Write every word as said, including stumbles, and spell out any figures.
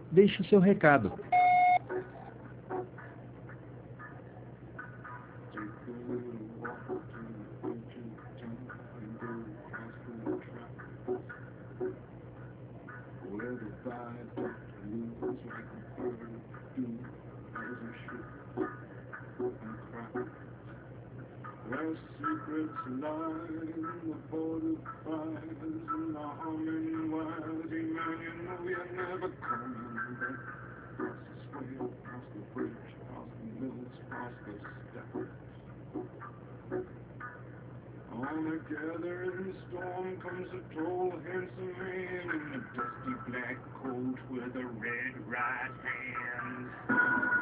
Deixe o seu recado. Take a little walk to the edge of town and go past the tracks where the viaduct moves like a bird do as it should and cracks. Where secrets lie in the border fires and the humming wires. Hey man, you know you're never coming back. Across the square, across the bridge, across the mills, across the steps. On a gathering storm comes a tall, handsome man in a dusty black coat with a red right hand.